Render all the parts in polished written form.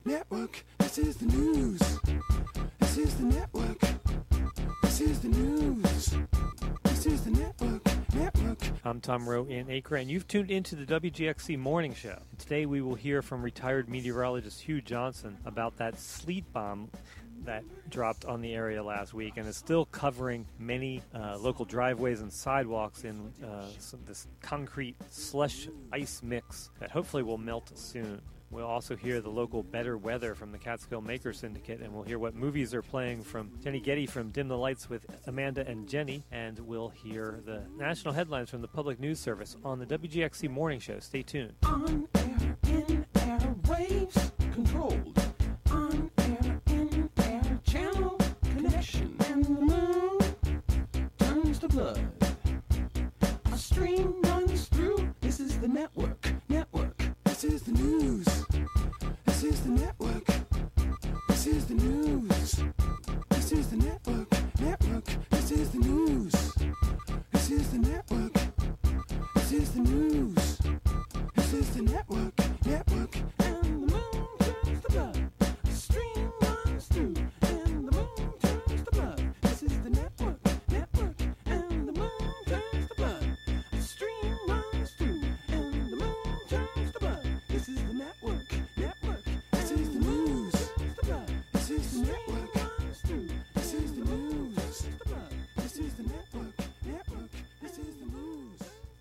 network. This is the news. This is the network. This is the news. This is the network. I'm Tom Rowe in Acre, and you've tuned into the WGXC Morning Show. And today we will hear from retired meteorologist Hugh Johnson about that sleet bomb that dropped on the area last week and is still covering many local driveways and sidewalks in this concrete slush ice mix that hopefully will melt soon. We'll also hear the local Better Weather from the Catskill Maker Syndicate, and we'll hear what movies are playing from Jenny Getty from Dim the Lights with Amanda and Jenny, and we'll hear the national headlines from the Public News Service on the WGXC Morning Show. Stay tuned. On air, in air, waves controlled. On air, in air, channel connection. And the moon turns to blood. A stream runs through. This is the network. This is the news. This is the network. This is the news. This is the network. This is the news. This is the network. This is the news. This is the network. And the moon turns to blood. A stream runs through. And the moon turns to blood. This is the network. And the moon turns to blood. A stream runs through. And the moon turns to blood. This is the network. This is the news. This is the network. This is the news. This is the network. This is the news.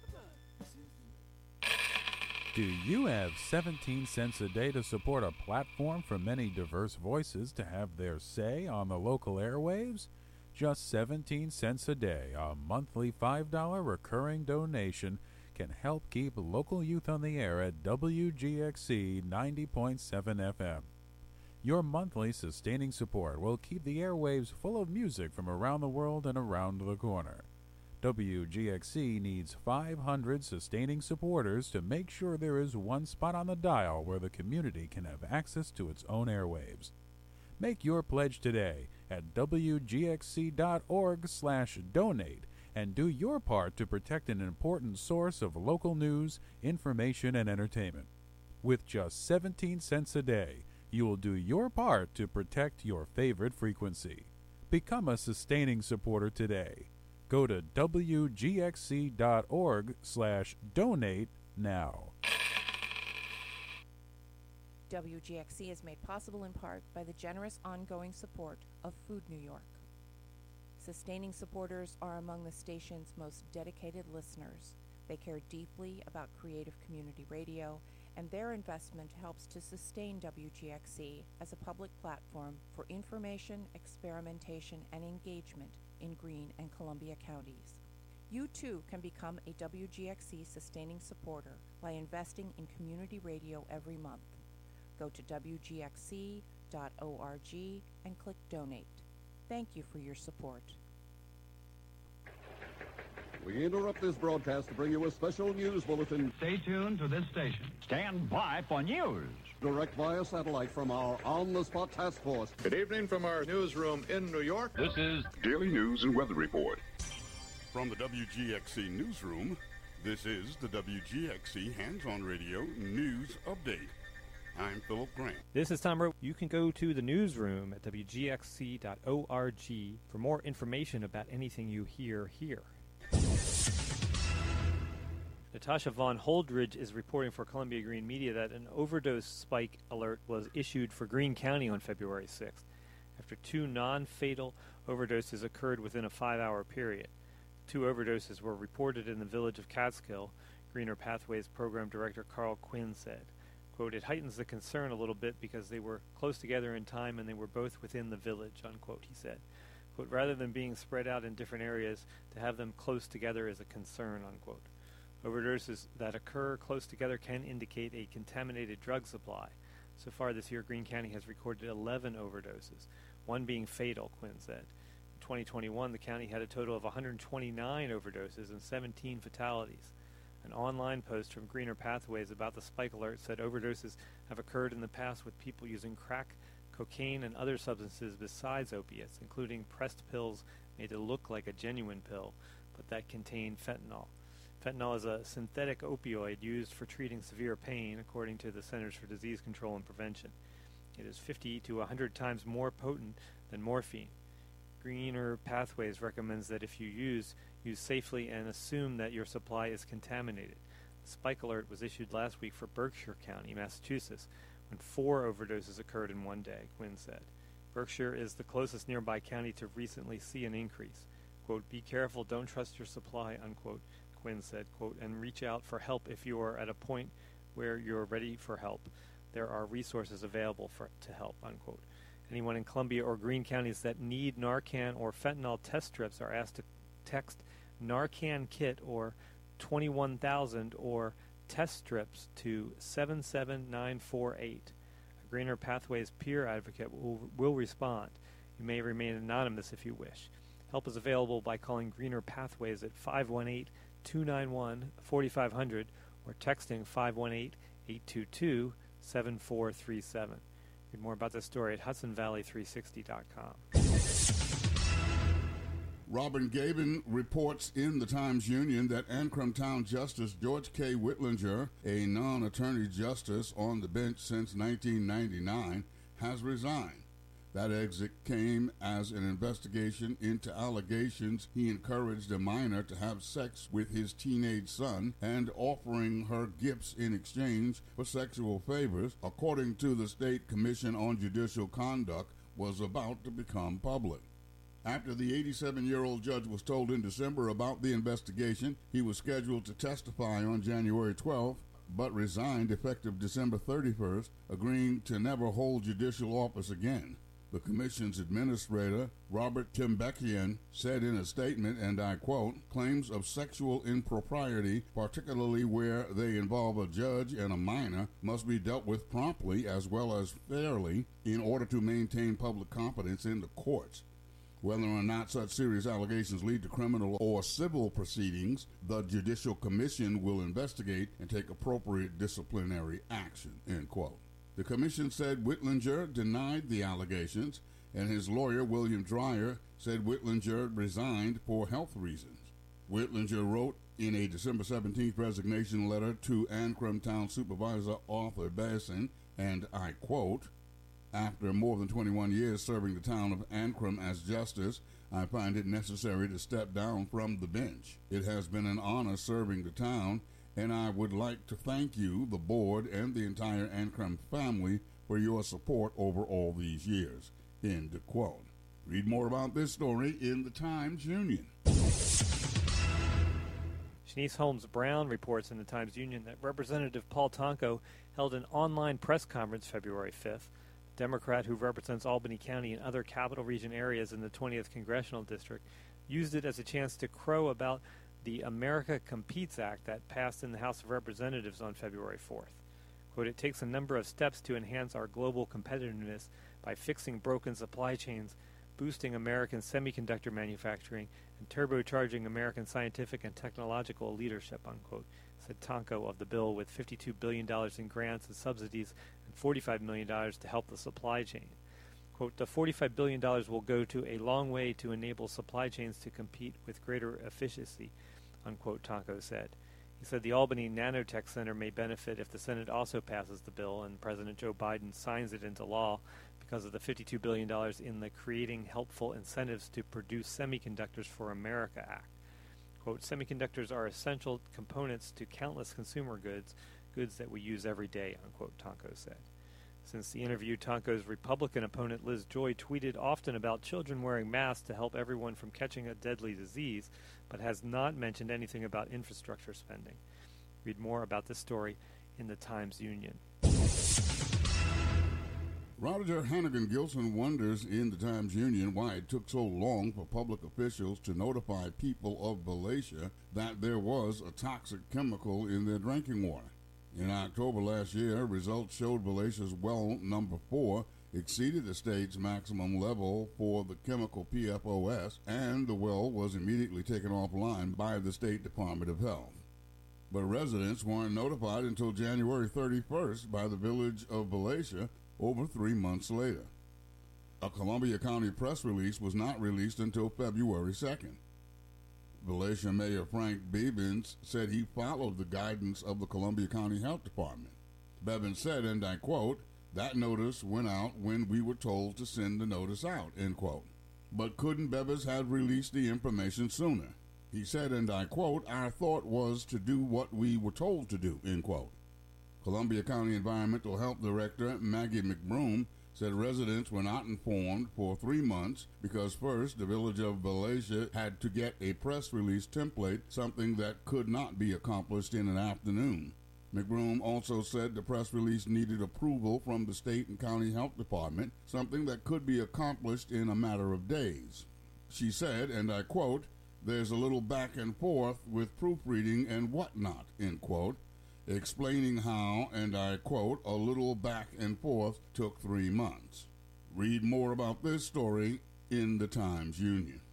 Do you have 17 cents a day to support a platform for many diverse voices to have their say on the local airwaves? Just 17 cents a day, a monthly $5 recurring donation can help keep local youth on the air at WGXC 90.7 FM. Your monthly sustaining support will keep the airwaves full of music from around the world and around the corner. WGXC needs 500 sustaining supporters to make sure there is one spot on the dial where the community can have access to its own airwaves. Make your pledge today at wgxc.org/donate and do your part to protect an important source of local news, information, and entertainment. With just 17 cents a day, you will do your part to protect your favorite frequency. Become a sustaining supporter today. Go to wgxc.org/donate now. WGXC is made possible in part by the generous ongoing support of Food New York. Sustaining supporters are among the station's most dedicated listeners. They care deeply about creative community radio, and their investment helps to sustain WGXC as a public platform for information, experimentation, and engagement in Greene and Columbia counties. You too can become a WGXC sustaining supporter by investing in community radio every month. Go to WGXC.org and click Donate. Thank you for your support. We interrupt this broadcast to bring you a special news bulletin. Stay tuned to this station. Stand by for news. Direct via satellite from our on-the-spot task force. Good evening from our newsroom in New York. This is Daily News and Weather Report. From the WGXC Newsroom, this is the WGXC Hands-On Radio News Update. I'm Philip Grant. This is Tom Rowe. You can go to the newsroom at wgxc.org for more information about anything you hear here. Natasha Von Holdridge is reporting for Columbia Green Media that an overdose spike alert was issued for Greene County on February 6th after 2 non-fatal overdoses occurred within a 5-hour period. 2 overdoses were reported in the village of Catskill, Greener Pathways Program Director Carl Quinn said. Quote, "It heightens the concern a little bit because they were close together in time and they were both within the village," unquote, he said. Quote, "Rather than being spread out in different areas, to have them close together is a concern," unquote. Overdoses that occur close together can indicate a contaminated drug supply. So far this year, Greene County has recorded 11 overdoses, 1 being fatal, Quinn said. In 2021, the county had a total of 129 overdoses and 17 fatalities. An online post from Greener Pathways about the spike alert said overdoses have occurred in the past with people using crack, cocaine, and other substances besides opiates, including pressed pills made to look like a genuine pill, but that contain fentanyl. Fentanyl is a synthetic opioid used for treating severe pain, according to the Centers for Disease Control and Prevention. It is 50 to 100 times more potent than morphine. Greener Pathways recommends that if you use safely and assume that your supply is contaminated. The spike alert was issued last week for Berkshire County, Massachusetts, when 4 overdoses occurred in one day, Quinn said. Berkshire is the closest nearby county to recently see an increase. Quote, "Be careful, don't trust your supply," unquote, Quinn said, quote, "and reach out for help if you are at a point where you're ready for help. There are resources available to help," unquote. Anyone in Columbia or Greene counties that need Narcan or fentanyl test strips are asked to text Narcan kit or 21,000 or test strips to 77948. A Greener Pathways peer advocate will respond. You may remain anonymous if you wish. Help is available by calling Greener Pathways at 518-291-4500 or texting 518-822-7437. Read more about this story at HudsonValley360.com. Robin Gabin reports in the Times-Union that Ancrum Town Justice George K. Whitlinger, a non-attorney justice on the bench since 1999, has resigned. That exit came as an investigation into allegations he encouraged a minor to have sex with his teenage son and offering her gifts in exchange for sexual favors, according to the State Commission on Judicial Conduct, was about to become public. After the 87-year-old judge was told in December about the investigation, he was scheduled to testify on January 12th, but resigned effective December 31st, agreeing to never hold judicial office again. The commission's administrator, Robert Tembekian, said in a statement, and I quote, "Claims of sexual impropriety, particularly where they involve a judge and a minor, must be dealt with promptly as well as fairly in order to maintain public confidence in the courts. Whether or not such serious allegations lead to criminal or civil proceedings, the Judicial Commission will investigate and take appropriate disciplinary action," end quote. The commission said Whitlinger denied the allegations, and his lawyer, William Dreyer, said Whitlinger resigned for health reasons. Whitlinger wrote in a December 17th resignation letter to Ancrum Town Supervisor Arthur Basson, and I quote, "After more than 21 years serving the town of Ancrum as justice, I find it necessary to step down from the bench. It has been an honor serving the town, and I would like to thank you, the board, and the entire Ancrum family for your support over all these years," end quote. Read more about this story in the Times-Union. Shanice Holmes-Brown reports in the Times-Union that Representative Paul Tonko held an online press conference February 5th. The Democrat who represents Albany County and other Capital Region areas in the 20th Congressional District used it as a chance to crow about the America Competes Act that passed in the House of Representatives on February 4th. Quote, "It takes a number of steps to enhance our global competitiveness by fixing broken supply chains, boosting American semiconductor manufacturing, and turbocharging American scientific and technological leadership," unquote, said Tonko of the bill, with $52 billion in grants and subsidies and $45 million to help the supply chain. Quote, "The $45 billion will go to a long way to enable supply chains to compete with greater efficiency," unquote, Tonko said. He said the Albany Nanotech Center may benefit if the Senate also passes the bill and President Joe Biden signs it into law because of the $52 billion in the Creating Helpful Incentives to Produce Semiconductors for America Act. Quote, "Semiconductors are essential components to countless consumer goods that we use every day," unquote, Tonko said. Since the interview, Tonko's Republican opponent Liz Joy tweeted often about children wearing masks to help everyone from catching a deadly disease, but has not mentioned anything about infrastructure spending. Read more about this story in the Times-Union. Roger Hannigan Gilson wonders in the Times-Union why it took so long for public officials to notify people of Valatia that there was a toxic chemical in their drinking water. In October last year, results showed Valatia's well number 4 exceeded the state's maximum level for the chemical PFOS, and the well was immediately taken offline by the State Department of Health. But residents weren't notified until January 31st by the village of Valatia over 3 months later. A Columbia County press release was not released until February 2nd. Valatia Mayor Frank Bevins said he followed the guidance of the Columbia County Health Department. Bevins said, and I quote, That notice went out when we were told to send the notice out, end quote. But couldn't Bevis have released the information sooner? He said, and I quote, our thought was to do what we were told to do, end quote. Columbia County Environmental Health Director Maggie McBroom said residents were not informed for 3 months because first, the village of Valasia had to get a press release template, something that could not be accomplished in an afternoon. McBroom also said the press release needed approval from the state and county health department, something that could be accomplished in a matter of days. She said, and I quote, there's a little back and forth with proofreading and whatnot, end quote, explaining how, and I quote, a little back and forth took 3 months. Read more about this story in the Times-Union.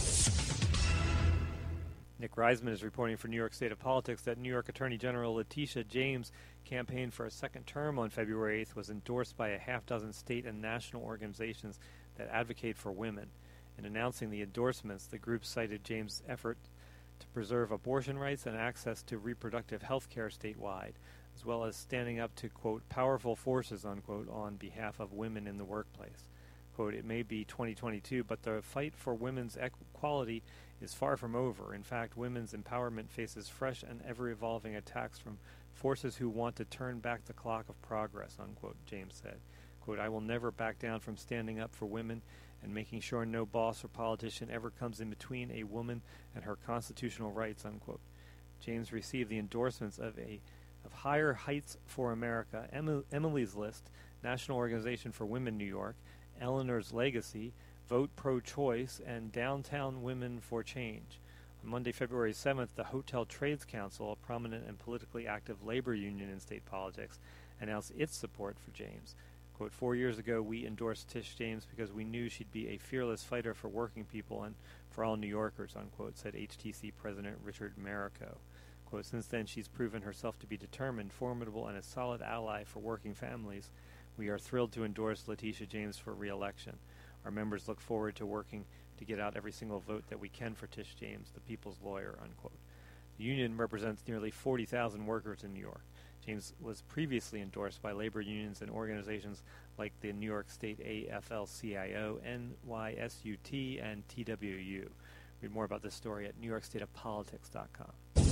Nick Reisman is reporting for New York State of Politics that New York Attorney General Letitia James' campaign for a second term on February 8th was endorsed by a half-dozen state and national organizations that advocate for women. In announcing the endorsements, the group cited James' effort to preserve abortion rights and access to reproductive health care statewide, as well as standing up to, quote, powerful forces, unquote, on behalf of women in the workplace. Quote, it may be 2022, but the fight for women's equality is far from over. In fact, women's empowerment faces fresh and ever-evolving attacks from forces who want to turn back the clock of progress, unquote, James said. Quote, I will never back down from standing up for women and making sure no boss or politician ever comes in between a woman and her constitutional rights, unquote. James received the endorsements of Higher Heights for America, Emily's List, National Organization for Women New York, Eleanor's Legacy, Vote Pro-Choice, and Downtown Women for Change. On Monday, February 7th, the Hotel Trades Council, a prominent and politically active labor union in state politics, announced its support for James. Quote, 4 years ago, we endorsed Tish James because we knew she'd be a fearless fighter for working people and for all New Yorkers, unquote, said HTC President Richard Marico. Quote, since then, she's proven herself to be determined, formidable, and a solid ally for working families. We are thrilled to endorse Letitia James for re-election. Our members look forward to working to get out every single vote that we can for Tish James, the people's lawyer, unquote. The union represents nearly 40,000 workers in New York. James was previously endorsed by labor unions and organizations like the New York State AFL-CIO, NYSUT, and TWU. Read more about this story at NewYorkStateOfPolitics.com.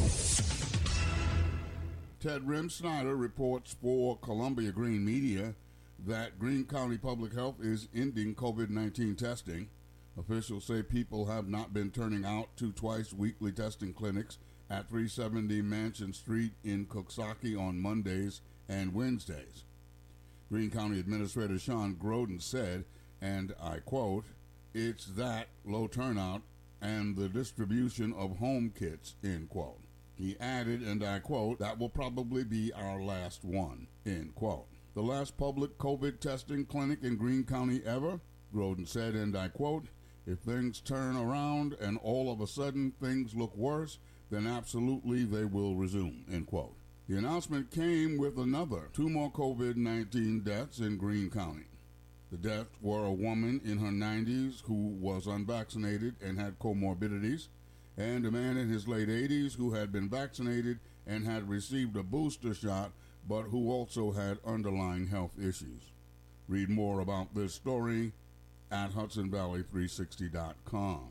Ted Rim-Snyder reports for Columbia Green Media that Greene County Public Health is ending COVID-19 testing. Officials say people have not been turning out to twice-weekly testing clinics at 370 Mansion Street in Coxsackie on Mondays and Wednesdays. Greene County Administrator Sean Groden said, and I quote, it's that low turnout and the distribution of home kits, end quote. He added, and I quote, that will probably be our last one, end quote. The last public COVID testing clinic in Greene County ever, Groden said, and I quote, if things turn around and all of a sudden things look worse, then absolutely they will resume, end quote. The announcement came with two more COVID-19 deaths in Greene County. The deaths were a woman in her 90s who was unvaccinated and had comorbidities, and a man in his late 80s who had been vaccinated and had received a booster shot, but who also had underlying health issues. Read more about this story at HudsonValley360.com.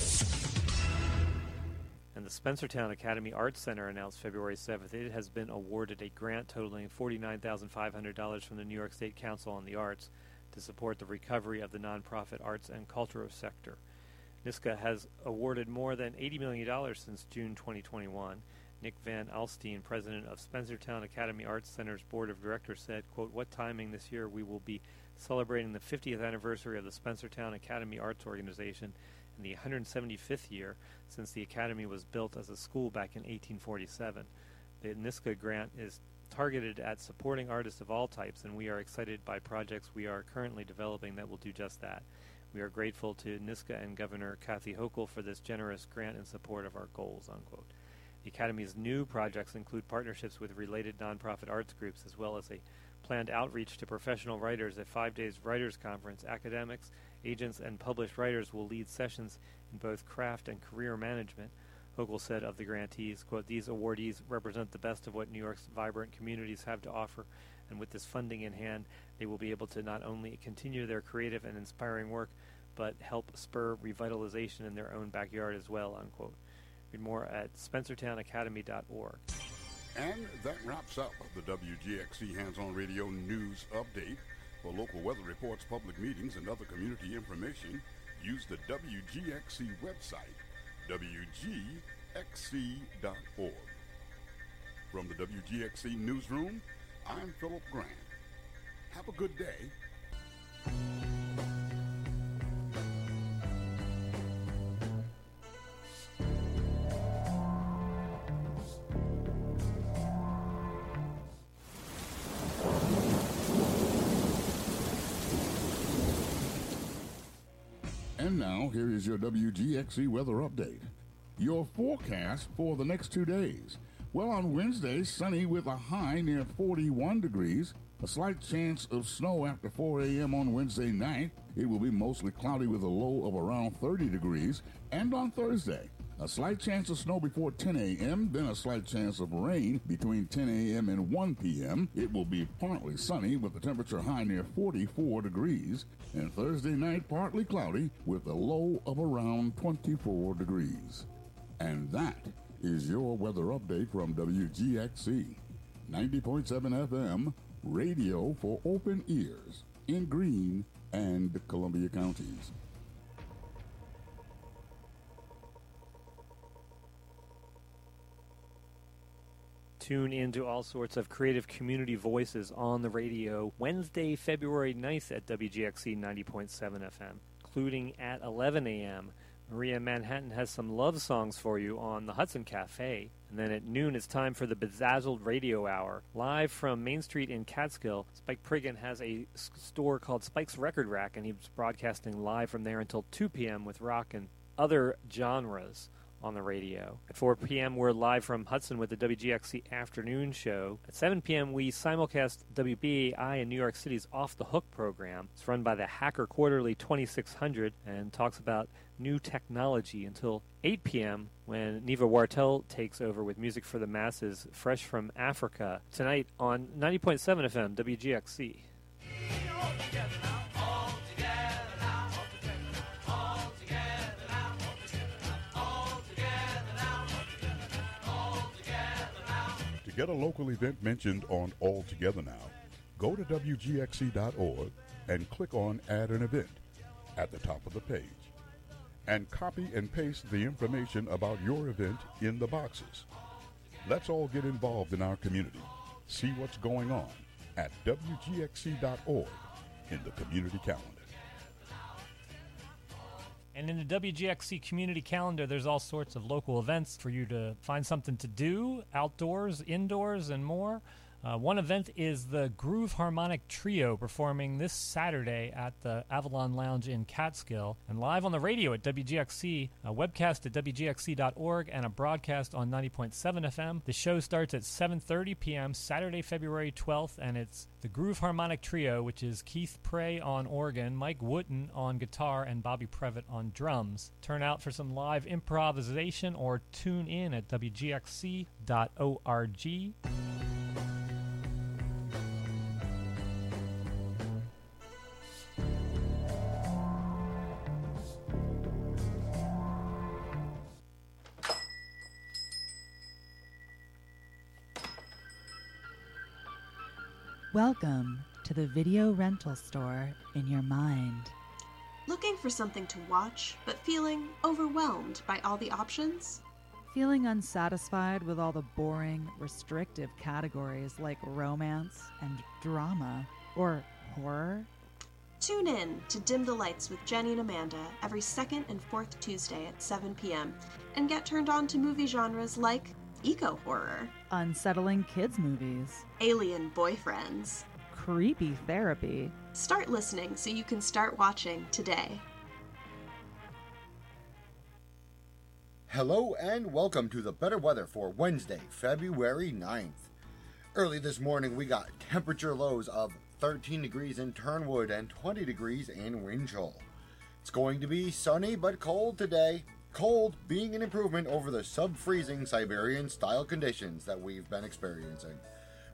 And the Spencertown Academy Arts Center announced February 7th it has been awarded a grant totaling $49,500 from the New York State Council on the Arts to support the recovery of the nonprofit arts and cultural sector. NYSCA has awarded more than $80 million since June 2021. Nick Van Alstine, president of Spencertown Academy Arts Center's board of directors, said, quote, what timing this year we will be celebrating the 50th anniversary of the Spencertown Academy Arts Organization and the 175th year since the Academy was built as a school back in 1847. The NYSCA grant is targeted at supporting artists of all types, and we are excited by projects we are currently developing that will do just that. We are grateful to NYSCA and Governor Kathy Hochul for this generous grant in support of our goals, unquote. The Academy's new projects include partnerships with related nonprofit arts groups, as well as a planned outreach to professional writers at 5 days writers conference. Academics, agents, and published writers will lead sessions in both craft and career management. Hochul said of the grantees, quote, these awardees represent the best of what New York's vibrant communities have to offer, And with this funding in hand, they will be able to not only continue their creative and inspiring work, but help spur revitalization in their own backyard as well, unquote. Read more at spencertownacademy.org. And that wraps up the WGXC Hands-On Radio News Update. For local weather reports, public meetings, and other community information, use the WGXC website, WGXC.org. From the WGXC Newsroom, I'm Philip Grant. Have a good day. And now, here is your WGXC weather update. Your forecast for the next 2 days. Well, on Wednesday, sunny with a high near 41 degrees. A slight chance of snow after 4 a.m. on Wednesday night. It will be mostly cloudy with a low of around 30 degrees. And on Thursday, a slight chance of snow before 10 a.m., then a slight chance of rain between 10 a.m. and 1 p.m. It will be partly sunny with the temperature high near 44 degrees. And Thursday night, partly cloudy with a low of around 24 degrees. And that is your weather update from WGXC 90.7 FM, radio for open ears in Greene and Columbia counties. Tune into all sorts of creative community voices on the radio Wednesday, February 9th at WGXC 90.7 FM, including at 11 a.m. Maria Manhattan has some love songs for you on the Hudson Cafe. And then at noon, it's time for the Bezazzled Radio Hour. Live from Main Street in Catskill, Spike Priggen has a store called Spike's Record Rack, and he's broadcasting live from there until 2 p.m. with rock and other genres on the radio. At 4 p.m., we're live from Hudson with the WGXC Afternoon Show. At 7 p.m., we simulcast WBAI in New York City's Off the Hook program. It's run by the Hacker Quarterly 2600 and talks about new technology until 8 p.m. when Neva Wartel takes over with music for the masses, fresh from Africa. Tonight on 90.7 FM, WGXC. To get a local event mentioned on All Together Now, go to WGXC.org and click on Add an Event at the top of the page. And copy and paste the information about your event in the boxes. Let's all get involved in our community. See what's going on at WGXC.org in the community calendar. And in the WGXC community calendar, there's all sorts of local events for you to find something to do, outdoors, indoors, and more. One event is the Groove Harmonic Trio performing this Saturday at the Avalon Lounge in Catskill, and live on the radio at WGXC, a webcast at WGXC.org, and a broadcast on 90.7 FM. The show starts at 7:30 p.m. Saturday, February 12th, and it's the Groove Harmonic Trio, which is Keith Prey on organ, Mike Wooten on guitar, and Bobby Previtt on drums. Turn out for some live improvisation or tune in at WGXC.org. Welcome to the video rental store in your mind. Looking for something to watch, but feeling overwhelmed by all the options? Feeling unsatisfied with all the boring, restrictive categories like romance and drama or horror? Tune in to Dim the Lights with Jenny and Amanda every second and fourth Tuesday at 7 p.m. and get turned on to movie genres like eco-horror, unsettling kids movies, alien boyfriends, creepy therapy. Start listening so you can start watching today. Hello and welcome to the better weather for Wednesday, February 9th. Early this morning we got temperature lows of 13 degrees in Turnwood and 20 degrees in Winchell. It's going to be sunny but cold today. Cold being an improvement over the sub-freezing Siberian-style conditions that we've been experiencing.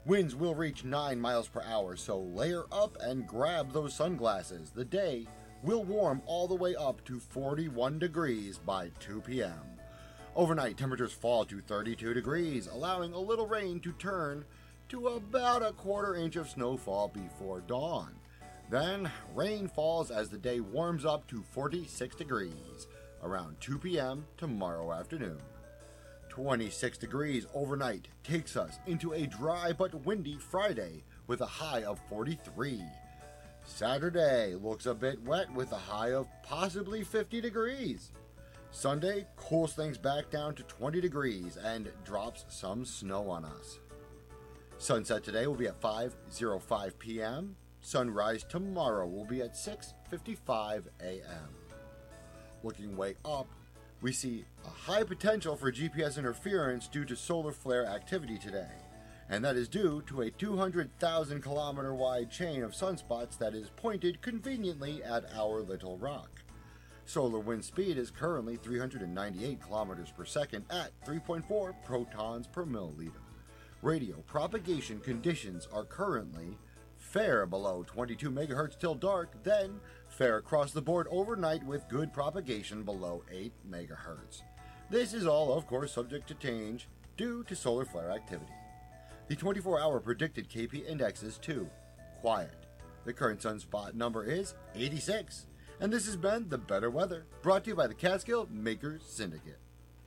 Winds will reach 9 miles per hour, so layer up and grab those sunglasses. The day will warm all the way up to 41 degrees by 2 p.m. Overnight, temperatures fall to 32 degrees, allowing a little rain to turn to about a quarter inch of snowfall before dawn. Then, rain falls as the day warms up to 46 degrees around 2 p.m. tomorrow afternoon. 26 degrees overnight takes us into a dry but windy Friday with a high of 43. Saturday looks a bit wet with a high of possibly 50 degrees. Sunday cools things back down to 20 degrees and drops some snow on us. Sunset today will be at 5:05 p.m. Sunrise tomorrow will be at 6:55 a.m. Looking way up, we see a high potential for GPS interference due to solar flare activity today, and that is due to a 200,000 kilometer wide chain of sunspots that is pointed conveniently at our little rock. Solar wind speed is currently 398 kilometers per second at 3.4 protons per milliliter. Radio propagation conditions are currently fair below 22 megahertz till dark, then fair across the board overnight with good propagation below 8 megahertz. This is all, of course, subject to change due to solar flare activity. The 24-hour predicted KP index is 2, quiet. The current sunspot number is 86. And this has been The Better Weather, brought to you by the Catskill Makers Syndicate.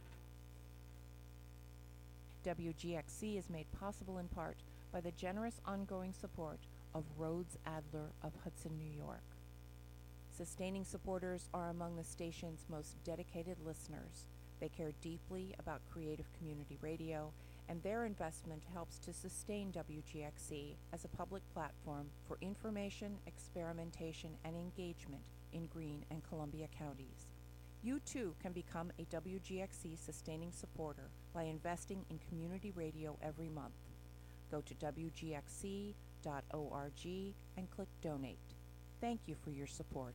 WGXC is made possible in part by the generous ongoing support of Rhodes Adler of Hudson, New York. Sustaining supporters are among the station's most dedicated listeners. They care deeply about creative community radio, and their investment helps to sustain WGXC as a public platform for information, experimentation, and engagement in Greene and Columbia counties. You too can become a WGXC sustaining supporter by investing in community radio every month. Go to WGXC.org and click Donate. Thank you for your support.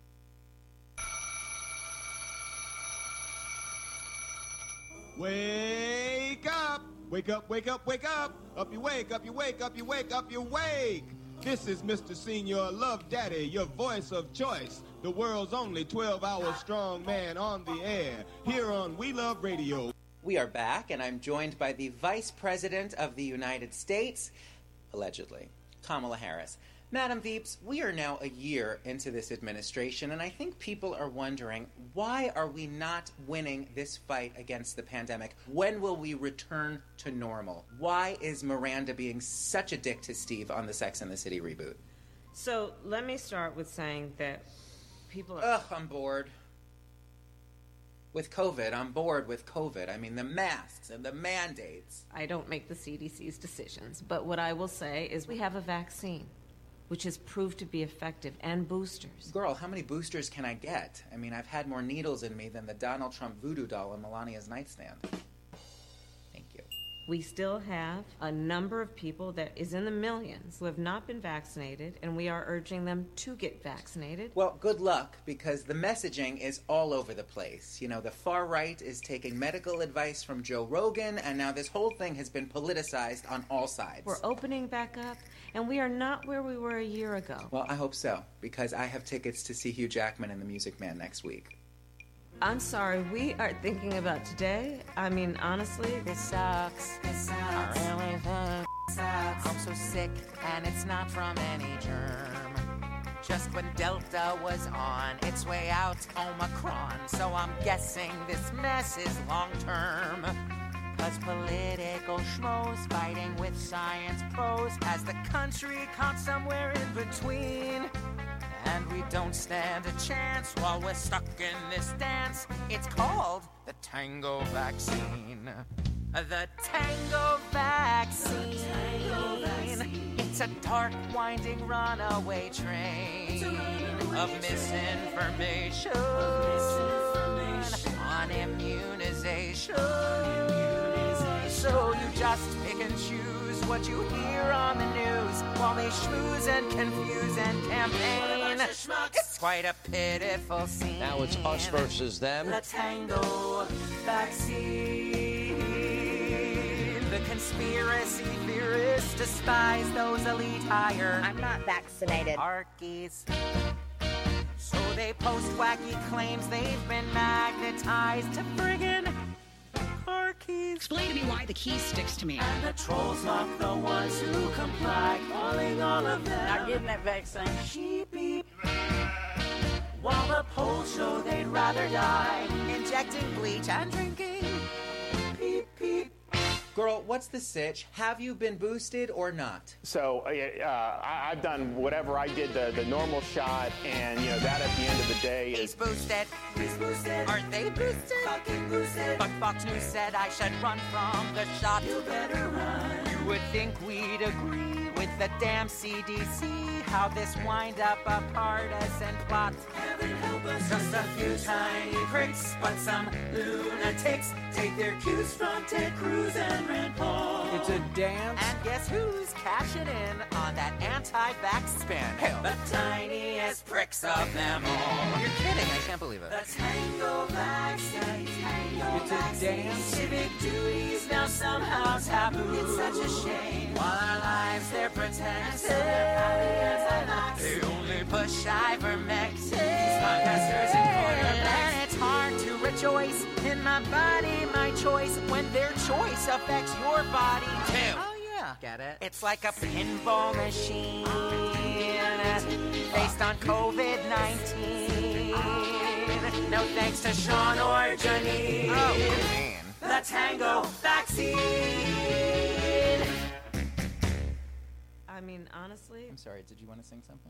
Wake up! Wake up, wake up, wake up! Up you wake, up you wake, up you wake, up you wake! This is Mr. Senior Love Daddy, your voice of choice, the world's only 12-hour strong man on the air, here on We Love Radio. We are back, and I'm joined by the Vice President of the United States, allegedly, Kamala Harris. Madam Veeps, we are now a year into this administration, and I think people are wondering, why are we not winning this fight against the pandemic? When will we return to normal? Why is Miranda being such a dick to Steve on the Sex and the City reboot? So let me start with saying that people are... Ugh, I'm bored. With COVID, I'm bored with COVID. I mean, the masks and the mandates. I don't make the CDC's decisions, but what I will say is we have a vaccine, which has proved to be effective, and boosters. Girl, how many boosters can I get? I mean, I've had more needles in me than the Donald Trump voodoo doll on Melania's nightstand. Thank you. We still have a number of people that is in the millions who have not been vaccinated, and we are urging them to get vaccinated. Well, good luck, because the messaging is all over the place. You know, the far right is taking medical advice from Joe Rogan, and now this whole thing has been politicized on all sides. We're opening back up, and we are not where we were a year ago. Well, I hope so, because I have tickets to see Hugh Jackman and the Music Man next week. I'm sorry, we are thinking about today. I mean, honestly, this sucks. I really think sucks. I'm so sick, and it's not from any germ. Just when Delta was on its way out, Omicron. So I'm guessing this mess is long-term. 'Cause political schmoes fighting with science pros as the country caught somewhere in between. And we don't stand a chance while we're stuck in this dance. It's called the Tango Vaccine. The Tango Vaccine. It's a dark, winding runaway train of misinformation on immunization. So you just pick and choose what you hear on the news while they schmooze and confuse and campaign. It's quite a pitiful scene. Now it's us versus them. The Tango Vaccine. The conspiracy theorists elitists despise those elite hire. I'm not vaccinated. Arkies. So they post wacky claims they've been magnetized to friggin' car keys. Explain to me why the key sticks to me. And the trolls mock the ones who comply, calling all of them Not getting that vaccine. sheep beep. While the polls show they'd rather die injecting bleach and drinking peep peep. Girl, what's the sitch? Have you been boosted or not? So I've done whatever I did, the normal shot, and that at the end of the day is... He's boosted. He's boosted. Aren't they boosted? Fucking boosted. But Fox News said I should run from the shot. You better run. You would think we'd agree with the damn CDC. How this wind up a partisan plot. Heaven help us. Just a few tiny pricks, but some lunatics take their cues from Ted Cruz and Rand Paul. It's a dance. And guess who's cashing in on that anti-vax spin? Hell, the tiniest pricks of them all. You're kidding, I can't believe it. The tango vaccine. It's a dance. Civic duties now somehow taboo. It's such a shame. While our lives they're protected. They only push ivermectin. Podcasters and quarterbacks. And it's hard to rejoice in my body, my choice, when their choice affects your body too. Oh yeah, get it? It's like a pinball machine based on COVID-19. No thanks to Sean or Janine. Oh, the Tango vaccine. I mean, honestly... I'm sorry, did you want to sing something?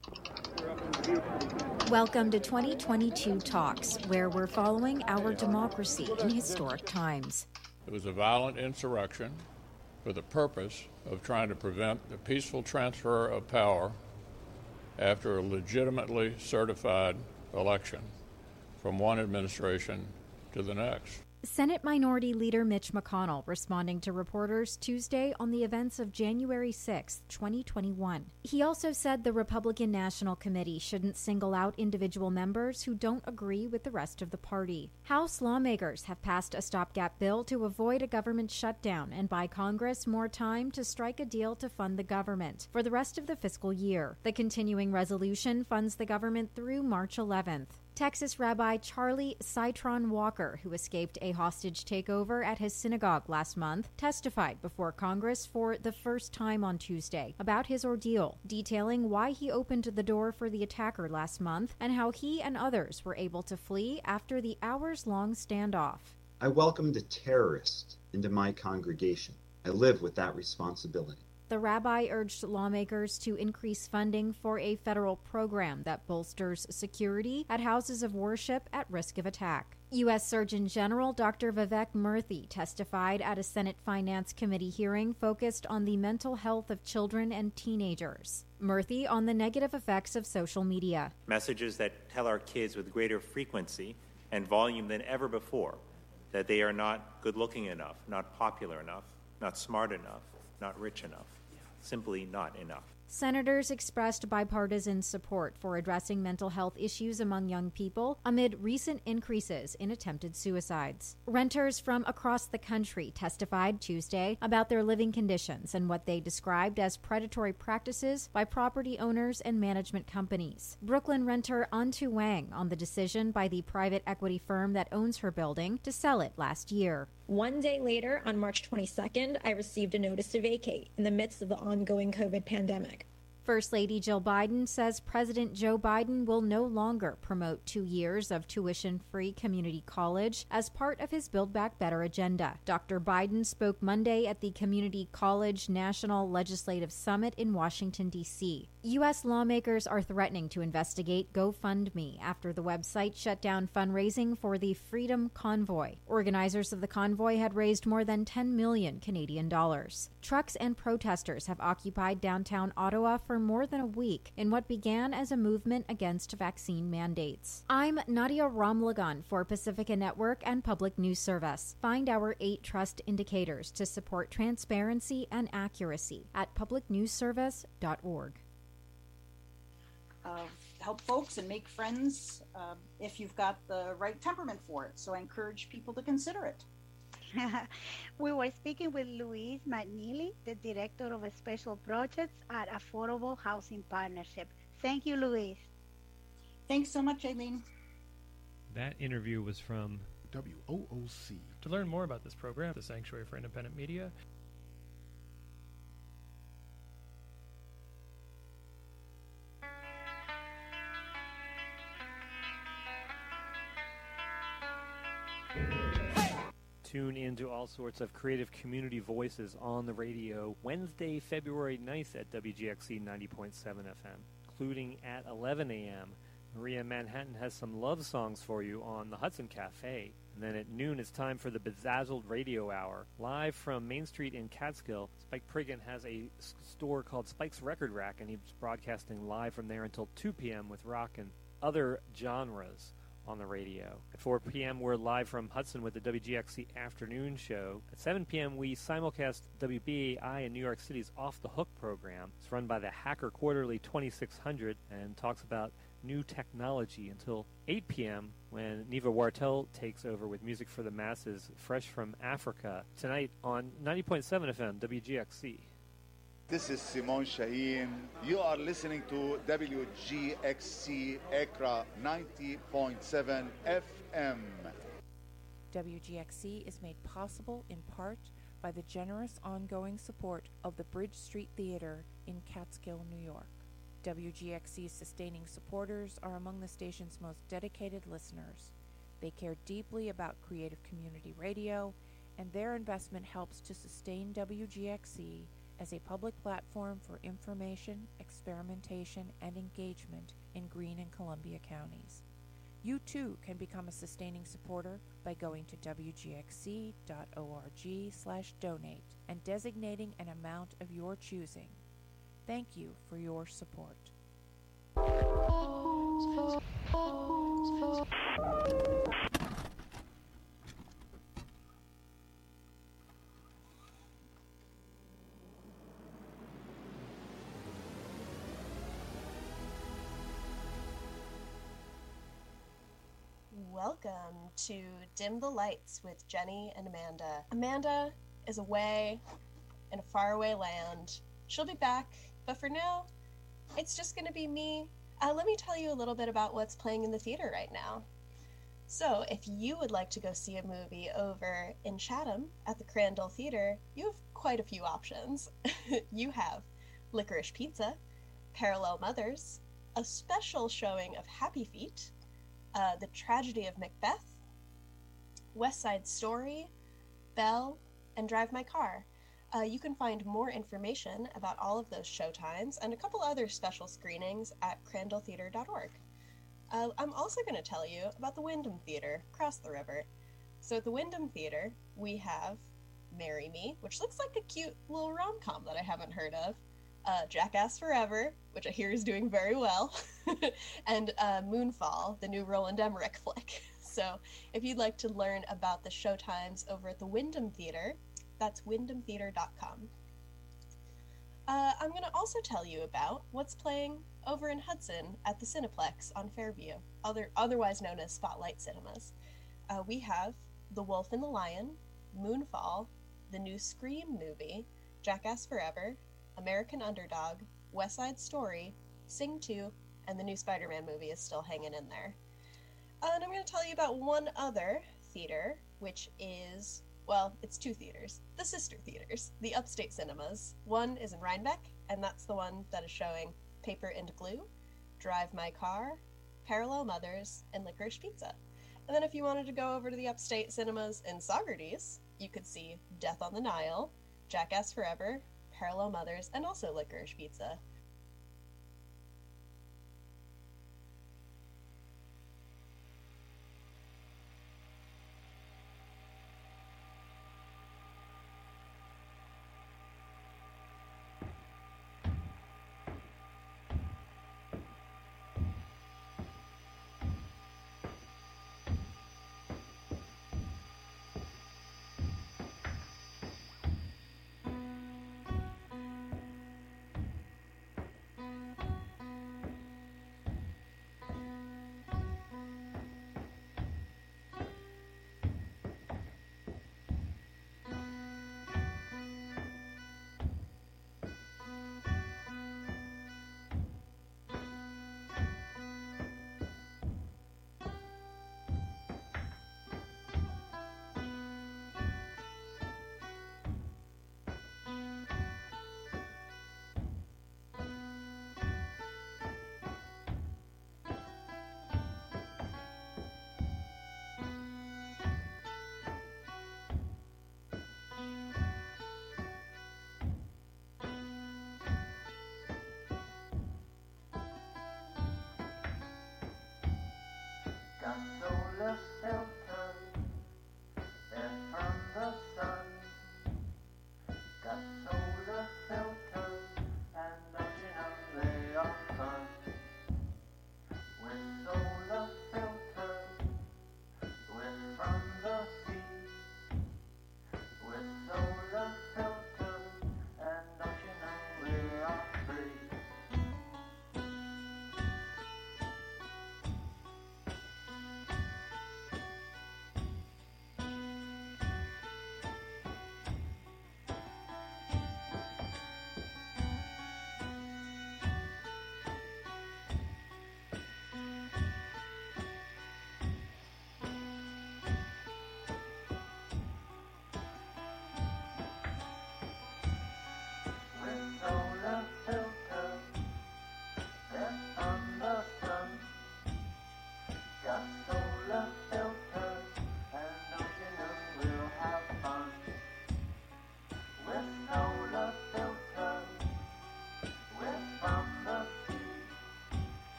Welcome to 2022 Talks, where we're following our democracy in historic times. It was a violent insurrection for the purpose of trying to prevent the peaceful transfer of power after a legitimately certified election from one administration to the next. Senate Minority Leader Mitch McConnell responding to reporters Tuesday on the events of January 6, 2021. He also said the Republican National Committee shouldn't single out individual members who don't agree with the rest of the party. House lawmakers have passed a stopgap bill to avoid a government shutdown and buy Congress more time to strike a deal to fund the government for the rest of the fiscal year. The continuing resolution funds the government through March 11th. Texas Rabbi Charlie Citron Walker, who escaped a hostage takeover at his synagogue last month, testified before Congress for the first time on Tuesday about his ordeal, detailing why he opened the door for the attacker last month and how he and others were able to flee after the hours-long standoff. I welcomed a terrorist into my congregation. I live with that responsibility. The rabbi urged lawmakers to increase funding for a federal program that bolsters security at houses of worship at risk of attack. U.S. Surgeon General Dr. Vivek Murthy testified at a Senate Finance Committee hearing focused on the mental health of children and teenagers. Murthy on the negative effects of social media. Messages that tell our kids with greater frequency and volume than ever before that they are not good-looking enough, not popular enough, not smart enough, not rich enough. Simply not enough. Senators expressed bipartisan support for addressing mental health issues among young people amid recent increases in attempted suicides. Renters from across the country testified Tuesday about their living conditions and what they described as predatory practices by property owners and management companies. Brooklyn renter Antu Wang on the decision by the private equity firm that owns her building to sell it last year. One day later, on March 22nd, I received a notice to vacate in the midst of the ongoing COVID pandemic. First Lady Jill Biden says President Joe Biden will no longer promote 2 years of tuition-free community college as part of his Build Back Better agenda. Dr. Biden spoke Monday at the Community College National Legislative Summit in Washington, D.C. U.S. lawmakers are threatening to investigate GoFundMe after the website shut down fundraising for the Freedom Convoy. Organizers of the convoy had raised more than 10 million Canadian dollars. Trucks and protesters have occupied downtown Ottawa for more than a week in what began as a movement against vaccine mandates. I'm Nadia Ramlagan for Pacifica Network and Public News Service. Find our 8 trust indicators to support transparency and accuracy at publicnewsservice.org. Help folks and make friends if you've got the right temperament for it. So I encourage people to consider it. We were speaking with Louise McNeely, the Director of Special Projects at Affordable Housing Partnership. Thank you, Louise. Thanks so much, Aileen. That interview was from WOOC. To learn more about this program, the Sanctuary for Independent Media, Tune into all sorts of creative community voices on the radio Wednesday, February 9th at WGXC 90.7 FM, including at 11 a.m. Maria Manhattan has some love songs for you on the Hudson Cafe. And then at noon, it's time for the Bezazzled Radio Hour. Live from Main Street in Catskill, Spike Priggan has a store called Spike's Record Rack, and he's broadcasting live from there until 2 p.m. with rock and other genres on the radio. At 4 p.m., we're live from Hudson with the WGXC Afternoon Show. At 7 p.m., we simulcast WBAI in New York City's Off the Hook program. It's run by the Hacker Quarterly 2600 and talks about new technology until 8 p.m. when Neva Wartel takes over with music for the masses, fresh from Africa. Tonight on 90.7 FM, WGXC. This is Simon Shaheen. You are listening to WGXC Accra 90.7 FM. WGXC is made possible in part by the generous ongoing support of the Bridge Street Theater in Catskill, New York. WGXC's sustaining supporters are among the station's most dedicated listeners. They care deeply about creative community radio, and their investment helps to sustain WGXC as a public platform for information, experimentation, and engagement in Greene and Columbia counties. You too can become a sustaining supporter by going to wgxc.org/donate and designating an amount of your choosing. Thank you for your support. Welcome to Dim the Lights with Jenny and Amanda. Amanda is away in a faraway land. She'll be back, but for now, it's just going to be me. Let me tell you a little bit about what's playing in the theater right now. So, if you would like to go see a movie over in Chatham at the Crandall Theater, you have quite a few options. You have Licorice Pizza, Parallel Mothers, a special showing of Happy Feet, The Tragedy of Macbeth, West Side Story, Belle, and Drive My Car. You can find more information about all of those showtimes and a couple other special screenings at crandalltheater.org. I'm also going to tell you about the Wyndham Theater across the river. So at the Wyndham Theater, we have Marry Me, which looks like a cute little rom-com that I haven't heard of, Jackass Forever, which I hear is doing very well, and Moonfall, the new Roland Emmerich flick. So if you'd like to learn about the showtimes over at the Wyndham Theater, that's wyndhamtheater.com. I'm going to also tell you about what's playing over in Hudson at the Cineplex on Fairview, otherwise known as Spotlight Cinemas. We have The Wolf and the Lion, Moonfall, the new Scream movie, Jackass Forever, American Underdog, West Side Story, Sing 2, and the new Spider-Man movie is still hanging in there. And I'm going to tell you about one other theater, which is, well, it's two theaters, the sister theaters, the Upstate Cinemas. One is in Rhinebeck, and that's the one that is showing Paper and Glue, Drive My Car, Parallel Mothers, and Licorice Pizza. And then if you wanted to go over to the Upstate Cinemas in Saugerties, you could see Death on the Nile, Jackass Forever, Parallel Mothers, and also Licorice Pizza.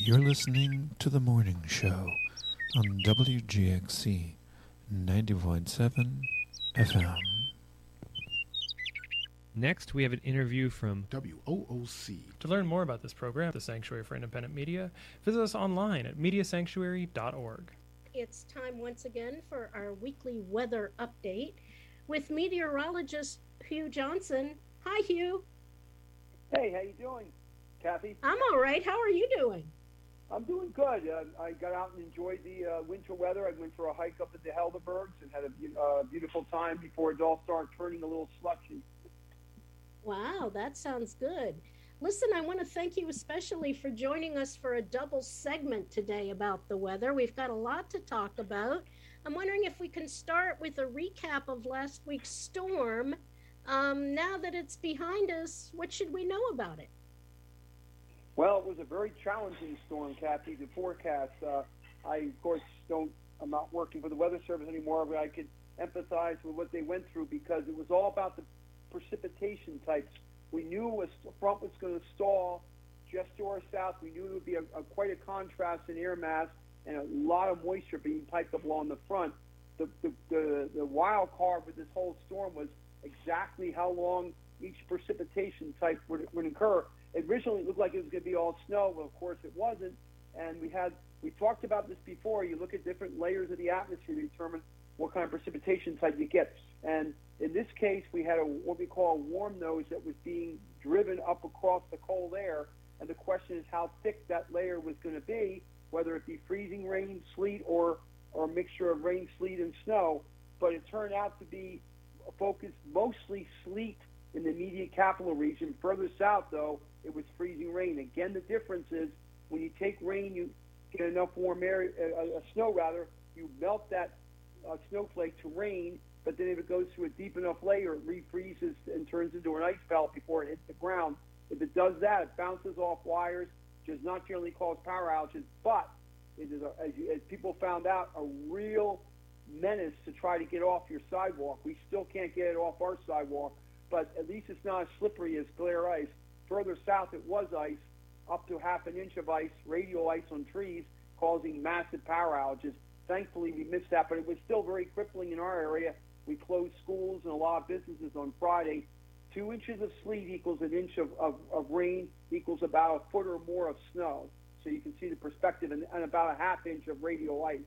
You're listening to The Morning Show on WGXC 90.7 FM. Next, we have an interview from WOOC. To learn more about this program, the Sanctuary for Independent Media, visit us online at mediasanctuary.org. It's time once again for our weekly weather update with meteorologist Hugh Johnson. Hi, Hugh. Hey, how you doing, Kathy? I'm all right. How are you doing? I'm doing good. I got out and enjoyed the winter weather. I went for a hike up at the Helderbergs and had a beautiful time before it all started turning a little slushy. Wow, that sounds good. Listen, I want to thank you especially for joining us for a double segment today about the weather. We've got a lot to talk about. I'm wondering if we can start with a recap of last week's storm. Now that it's behind us, what should we know about it? Well, it was a very challenging storm, Kathy, the forecast. I, of course, I'm not working for the Weather Service anymore, but I could empathize with what they went through because it was all about the precipitation types. We knew a front was going to stall just to our south. We knew it would be quite a contrast in air mass and a lot of moisture being piped up along the front. The wild card with this whole storm was exactly how long each precipitation type would occur. It originally looked like it was going to be all snow. Well, of course, it wasn't. And we talked about this before. You look at different layers of the atmosphere to determine what kind of precipitation type you get. And in this case, we had what we call a warm nose that was being driven up across the cold air. And the question is how thick that layer was going to be, whether it be freezing rain, sleet, or a mixture of rain, sleet, and snow. But it turned out to be focused mostly sleet in the immediate capital region. Further south, though, it was freezing rain. Again, the difference is when you take rain, you get enough warm air, snow rather, you melt that snowflake to rain, but then if it goes through a deep enough layer, it refreezes and turns into an ice pelt before it hits the ground. If it does that, it bounces off wires, does not generally cause power outages, but it is, as people found out, a real menace to try to get off your sidewalk. We still can't get it off our sidewalk, but at least it's not as slippery as glare ice. Further south, it was ice, up to half an inch of ice, radial ice on trees, causing massive power outages. Thankfully, we missed that, but it was still very crippling in our area. We closed schools and a lot of businesses on Friday. 2 inches of sleet equals an inch of rain equals about a foot or more of snow. So you can see the perspective, and about a half inch of radial ice.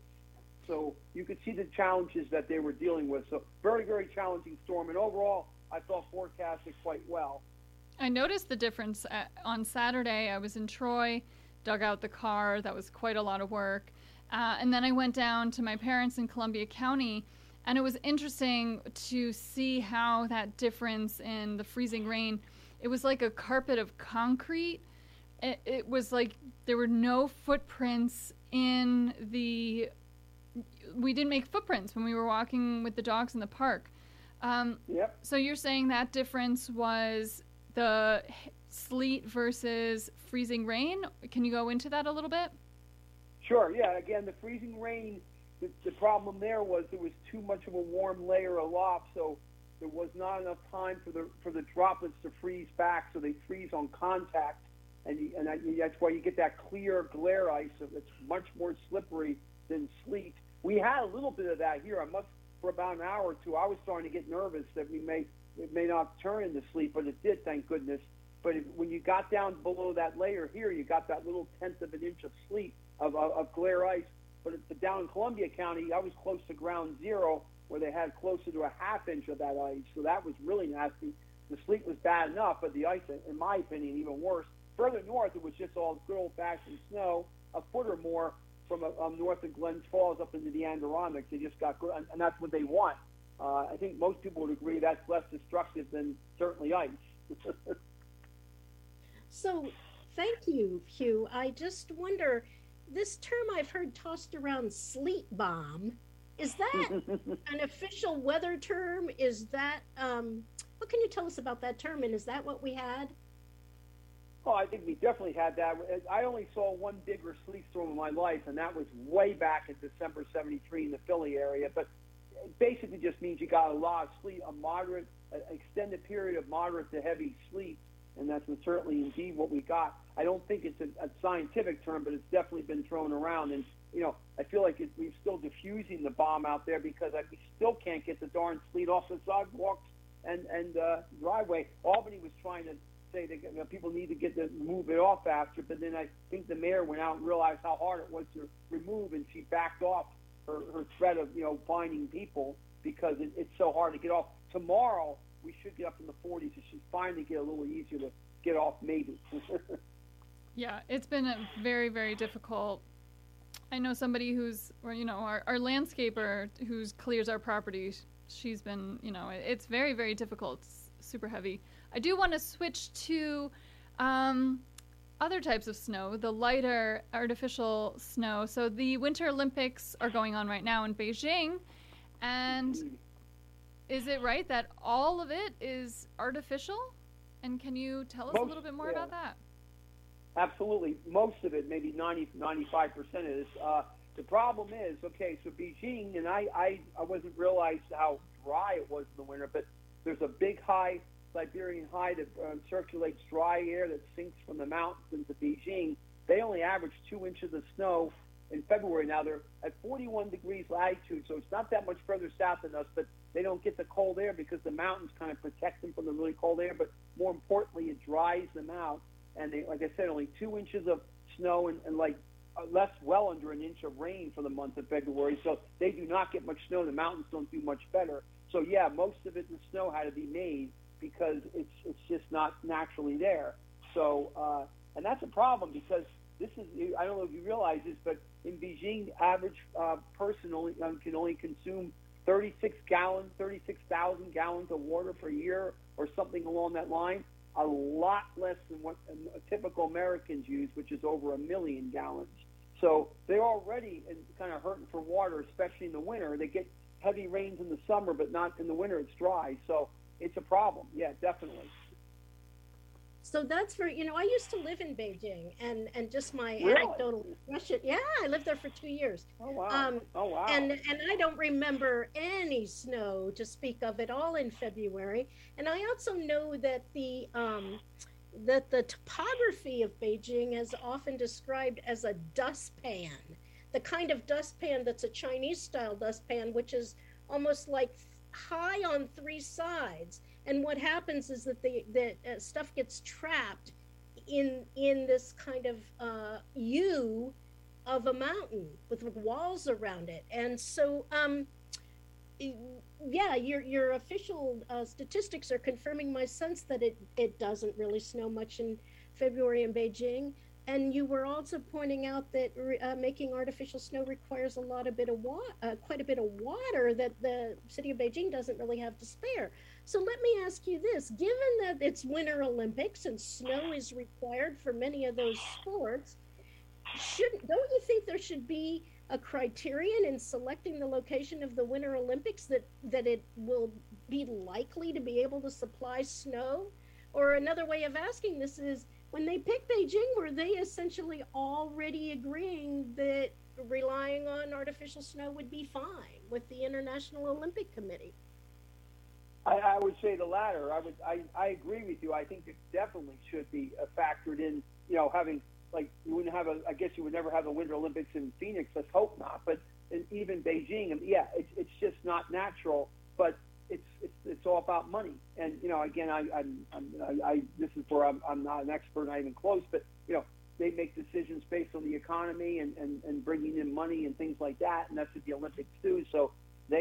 So you could see the challenges that they were dealing with. So very, very challenging storm. And overall, I thought forecasted quite well. I noticed the difference on Saturday. I was in Troy, dug out the car. That was quite a lot of work. And then I went down to my parents in Columbia County, and it was interesting to see how that difference in the freezing rain, it was like a carpet of concrete. It was like there were no footprints in we didn't make footprints when we were walking with the dogs in the park. Yep. So you're saying that difference was the sleet versus freezing rain? Can you go into that a little bit? Sure, yeah. Again, the freezing rain, the problem there was there was too much of a warm layer aloft, so there was not enough time for the droplets to freeze back, so they freeze on contact, and that's why you get that clear glare ice that's much more slippery than sleet. We had a little bit of that here. For about an hour or two, I was starting to get nervous that it may not turn into sleet, but it did, thank goodness. But when you got down below that layer here, you got that little tenth of an inch of sleet, of glare ice. But down in Columbia County, I was close to ground zero, where they had closer to a half inch of that ice. So that was really nasty. The sleet was bad enough, but the ice, in my opinion, even worse. Further north, it was just all good old-fashioned snow, a foot or more from north of Glens Falls up into the Adirondacks. They just got good, and that's what they want. I think most people would agree that's less destructive than certainly ice. So, thank you, Hugh. I just wonder, this term I've heard tossed around, sleet bomb, is that an official weather term? Is that, what can you tell us about that term, and is that what we had? Oh, I think we definitely had that. I only saw one bigger sleet storm in my life, and that was way back in December 73 in the Philly area. But it basically just means you got a lot of sleet, extended period of moderate to heavy sleet and that's certainly indeed what we got. I don't think it's a scientific term, but it's definitely been thrown around. And, I feel like we're still diffusing the bomb out there because we still can't get the darn sleet off the sidewalks and driveway. Albany was trying to say that people need to move it off faster, but then I think the mayor went out and realized how hard it was to remove, and she backed off her threat of finding people because it's so hard to get off. Tomorrow we should get up in the 40s. It should finally get a little easier to get off, maybe. Yeah, it's been a very, very difficult. I know somebody who's, our landscaper who clears our property. She's been, it's very, very difficult. It's super heavy. I do want to switch to other types of snow, the lighter artificial snow. So the Winter Olympics are going on right now in Beijing. And is it right that all of it is artificial? And can you tell us a little bit more about that? Absolutely. Most of it, maybe 95% is. The problem is, so Beijing, and I wasn't realized how dry it was in the winter, but there's a big high, Siberian high that circulates dry air that sinks from the mountains into Beijing. They only average 2 inches of snow in February. Now they're at 41 degrees latitude, so it's not that much further south than us, but they don't get the cold air because the mountains kind of protect them from the really cold air, but more importantly, it dries them out. And they, like I said, only 2 inches of snow and well under an inch of rain for the month of February. So they do not get much snow. The mountains don't do much better. So yeah, most of it, the snow had to be made because it's just not naturally there. So and that's a problem because this is, I don't know if you realize this, but in Beijing, the average person can only consume 36,000 gallons of water per year or something along that line. A lot less than what typical Americans use, which is over 1 million gallons. So they're already kind of hurting for water, especially in the winter. They get heavy rains in the summer, but not in the winter. It's dry. So it's a problem. Yeah, definitely. So that's for, I used to live in Beijing, and just my Really? anecdotal impression. Yeah, I lived there for 2 years. Oh, wow. Wow. And I don't remember any snow to speak of at all in February. And I also know that the topography of Beijing is often described as a dustpan, the kind of dustpan that's a Chinese-style dustpan, which is almost like high on 3 sides. And what happens is that stuff gets trapped in this kind of U of a mountain with walls around it. And so, yeah, your official statistics are confirming my sense that it doesn't really snow much in February in Beijing. And you were also pointing out that making artificial snow requires quite a bit of water that the city of Beijing doesn't really have to spare. So let me ask you this: given that it's Winter Olympics and snow is required for many of those sports, don't you think there should be a criterion in selecting the location of the Winter Olympics that it will be likely to be able to supply snow? Or another way of asking this is, when they picked Beijing, were they essentially already agreeing that relying on artificial snow would be fine with the International Olympic Committee? I would say the latter. I agree with you. I think it definitely should be factored in. Having you wouldn't have I guess you would never have the Winter Olympics in Phoenix. Let's hope not. But even Beijing, yeah, it's just not natural. But it's all about money. And again, this is where I'm not an expert, not even close. But they make decisions based on the economy and bringing in money and things like that. And that's what the Olympics do. So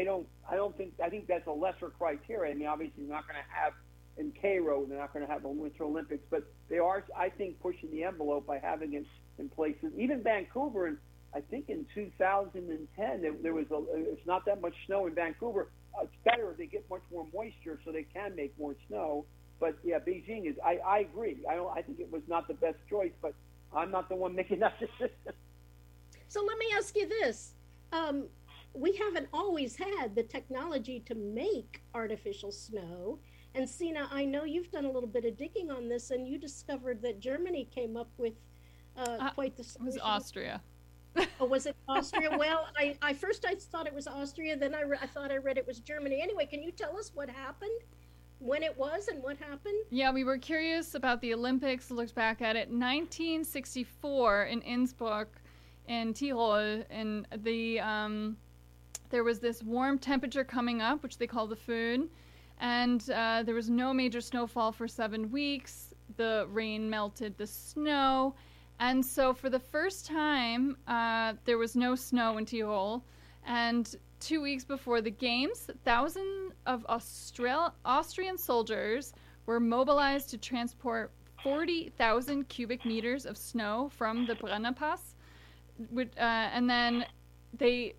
I think that's a lesser criteria. I mean, obviously they're not going to have in Cairo, they're not going to have the Winter Olympics, but they are, I think, pushing the envelope by having it in places. Even Vancouver, and I think in 2010, there was it's not that much snow in Vancouver. It's better if they get much more moisture so they can make more snow. But yeah, Beijing is, I agree. I think it was not the best choice, but I'm not the one making that decision. So let me ask you this. We haven't always had the technology to make artificial snow. And Sina, I know you've done a little bit of digging on this, and you discovered that Germany came up with quite the solution. It was Austria. Oh, was it Austria? Well, I first thought it was Austria, then I thought I read it was Germany. Anyway, can you tell us what happened? when it was and what happened? Yeah, we were curious about the Olympics, looked back at it. 1964 in Innsbruck in Tyrol, and there was this warm temperature coming up, which they call the Föhn, and there was no major snowfall for 7 weeks. The rain melted the snow, and so for the first time, there was no snow in Tyrol, and 2 weeks before the games, thousands of Austrian soldiers were mobilized to transport 40,000 cubic meters of snow from the Brennerpass. And then they,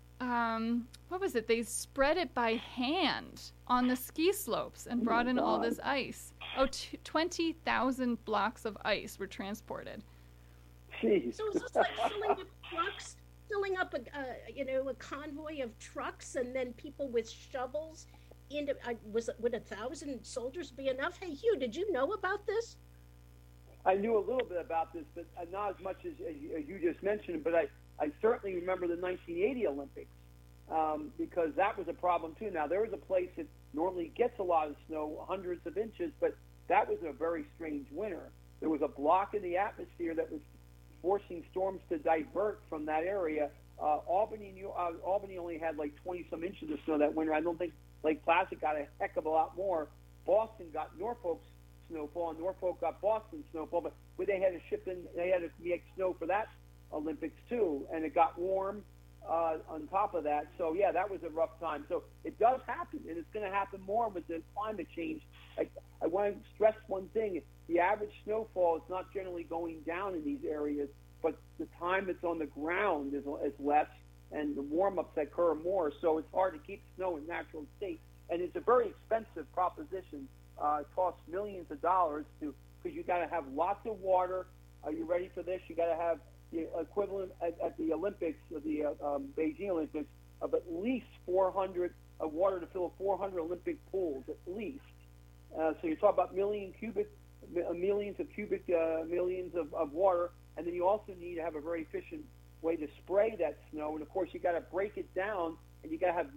they spread it by hand on the ski slopes and brought in all this ice. 20,000 blocks of ice were transported. Jeez. So is this like filling up trucks? Filling up a convoy of trucks and then people with shovels into would 1,000 soldiers be enough? Hey, Hugh, did you know about this? I knew a little bit about this, but not as much as you just mentioned. But I certainly remember the 1980 Olympics because that was a problem too. Now there was a place that normally gets a lot of snow, hundreds of inches, but that was a very strange winter. There was a block in the atmosphere that was forcing storms to divert from that area. Albany only had like 20-some inches of snow that winter. I don't think Lake Placid got a heck of a lot more. Boston got Norfolk's snowfall, and Norfolk got Boston's snowfall, but they had to ship in, they had to make snow for that Olympics too, and it got warm on top of that. So yeah, that was a rough time. So it does happen, and it's going to happen more with the climate change. I want to stress one thing. The average snowfall is not generally going down in these areas, but the time it's on the ground is less, and the warm-ups occur more, so it's hard to keep snow in natural state. And it's a very expensive proposition. It costs millions of dollars because you got to have lots of water. Are you ready for this? You got to have the equivalent at the Olympics, the Beijing Olympics, of at least 400 of water to fill 400 Olympic pools, at least. So you're talking about millions of water, and then you also need to have a very efficient way to spray that snow. And of course, you got to break it down, and you got to have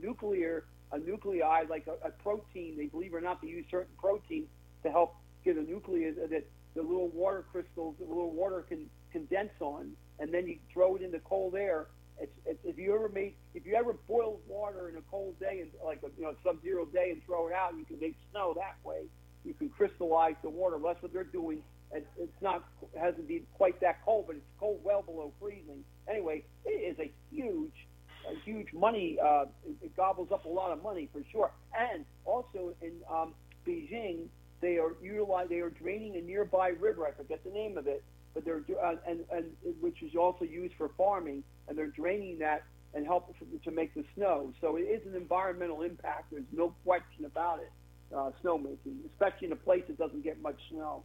nuclei like a protein. They believe it or not, they use certain proteins to help get a nuclei that the little water crystals, the little water can condense on, and then you throw it into cold air. If you ever boiled water in a cold day and like a sub-zero day and throw it out, you can make snow that way. You can crystallize the water. That's what they're doing. Hasn't been quite that cold, but it's cold well below freezing. Anyway, it is a huge money. It gobbles up a lot of money for sure. And also in Beijing, they are draining a nearby river. I forget the name of it, but they're which is also used for farming, and they're draining that and help to make the snow. So it is an environmental impact. There's no question about it. Snowmaking, especially in a place that doesn't get much snow.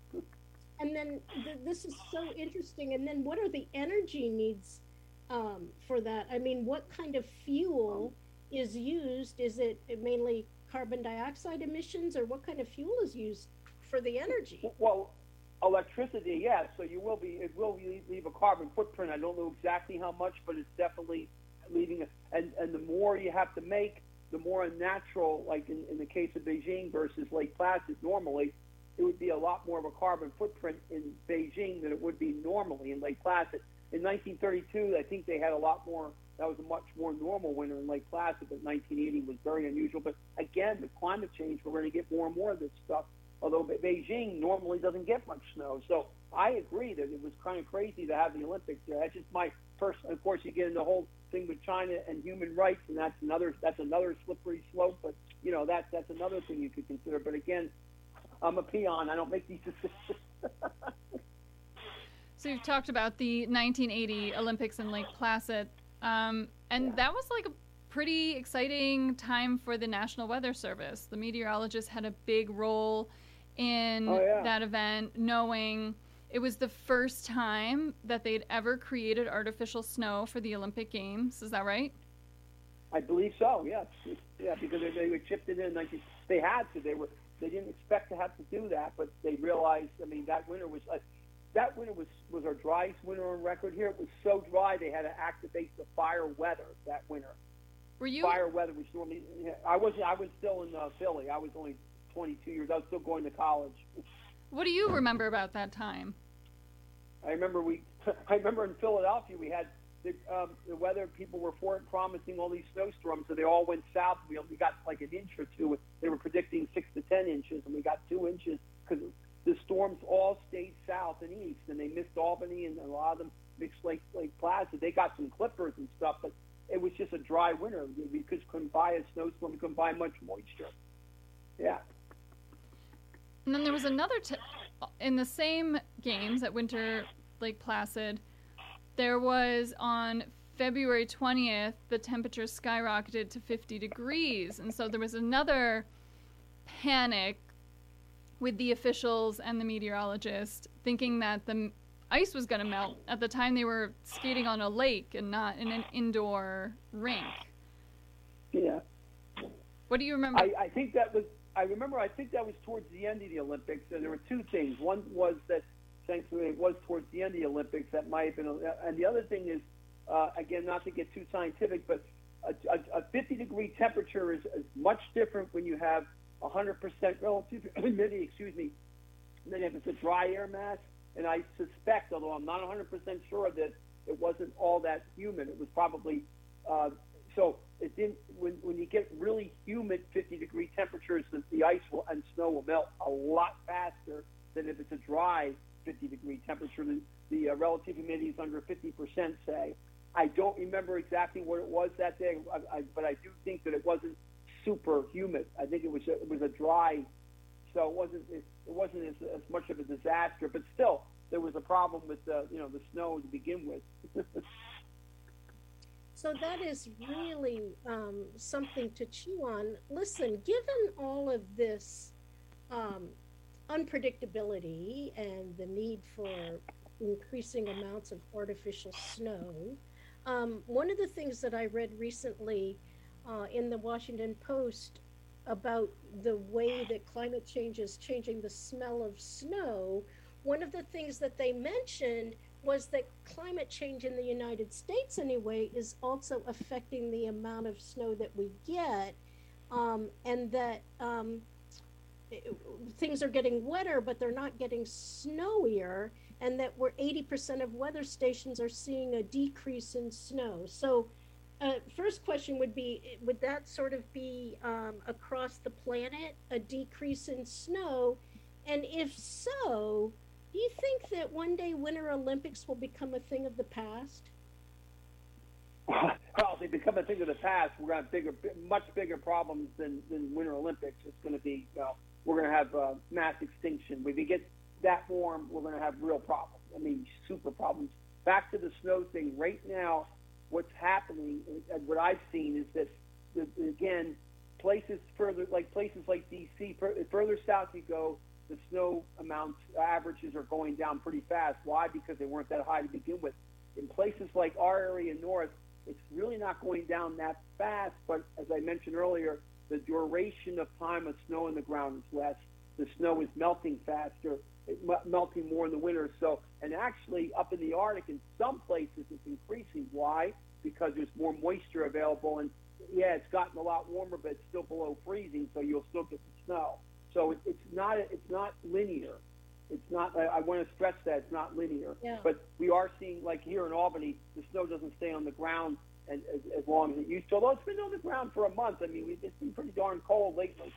And then this is so interesting. And then what are the energy needs for that? I mean, what kind of fuel is used? Is it mainly carbon dioxide emissions, or what kind of fuel is used for the energy? Well, electricity, yes. So it will leave a carbon footprint. I don't know exactly how much, but it's definitely leaving and the more you have to make, the more unnatural, like in the case of Beijing versus Lake Placid, normally, it would be a lot more of a carbon footprint in Beijing than it would be normally in Lake Placid. In 1932, I think they had a lot more. That was a much more normal winter in Lake Placid, but 1980 was very unusual. But again, with climate change, we're going to get more and more of this stuff, although Beijing normally doesn't get much snow. So I agree that it was kind of crazy to have the Olympics there. That's just my personal. Of course, you get into the whole thing with China and human rights, and that's another slippery slope. But that's another thing you could consider. But again, I'm a peon. I don't make these decisions. So you've talked about the 1980 Olympics in Lake Placid, and that was like a pretty exciting time for the National Weather Service. The meteorologists had a big role in that event, knowing it was the first time that they'd ever created artificial snow for the Olympic Games. Is that right? I believe so, yes. Yeah, because they were chipped it in. They had to. They didn't expect to have to do that, but they realized, that winter was our driest winter on record here. It was so dry they had to activate the fire weather that winter. Were you? Fire weather was normally. I was still in Philly. I was only 22 years. I was still going to college. What do you remember about that time? I remember in Philadelphia we had the weather. People were promising all these snowstorms, so they all went south. We only got like an inch or two. They were predicting 6 to 10 inches, and we got 2 inches because the storms all stayed south and east, and they missed Albany, and a lot of them mixed Lake Placid. They got some clippers and stuff, but it was just a dry winter. We just couldn't buy a snowstorm. We couldn't buy much moisture. Yeah. And then there was another in the same games at Winter Lake Placid. There was on February 20th, the temperature skyrocketed to 50 degrees. And so there was another panic with the officials and the meteorologist thinking that the ice was going to melt. At the time, they were skating on a lake and not in an indoor rink. Yeah. What do you remember? I think that was towards the end of the Olympics. And there were two things. One was that, thankfully, it was towards the end of the Olympics. That might have been. And the other thing is, again, not to get too scientific, but a 50-degree temperature is much different when you have 100% relative humidity, than if it's a dry air mass. And I suspect, although I'm not 100% sure, that it wasn't all that humid. It was probably, so it didn't, when you get really humid 50-degree temperatures, the ice and snow will melt a lot faster than if it's a dry 50-degree temperature. The relative humidity is under 50%, say. I don't remember exactly what it was that day, but I do think that it wasn't super humid. I think it was a dry, so it wasn't as much of a disaster. But still, there was a problem with the snow to begin with. So that is really something to chew on. Listen, given all of this unpredictability and the need for increasing amounts of artificial snow, one of the things that I read recently in the Washington Post about the way that climate change is changing the smell of snow, one of the things that they mentioned was that climate change in the United States anyway is also affecting the amount of snow that we get, and that things are getting wetter, but they're not getting snowier, and that 80% of weather stations are seeing a decrease in snow. So first question would be, would that sort of be across the planet, a decrease in snow? And if so, do you think that one day Winter Olympics will become a thing of the past? Well, they become a thing of the past. We're going to have much bigger problems than Winter Olympics. It's going to be, we're going to have mass extinction. If we get that warm, we're going to have real problems. I mean, super problems. Back to the snow thing. Right now, what's happening, and what I've seen, is that, again, places like D.C., further south you go, the snow amounts averages are going down pretty fast. Why? Because they weren't that high to begin with. In places like our area north, it's really not going down that fast, but as I mentioned earlier, the duration of time of snow in the ground is less. The snow is melting faster, melting more in the winter. So, and actually up in the Arctic, in some places, it's increasing. Why? Because there's more moisture available, and yeah, it's gotten a lot warmer, but it's still below freezing, so you'll still get the snow. So it's not linear. It's not. I want to stress that it's not linear. Yeah. But we are seeing, like here in Albany, the snow doesn't stay on the ground as long as it used to. Although it's been on the ground for a month. I mean, it's been pretty darn cold lately.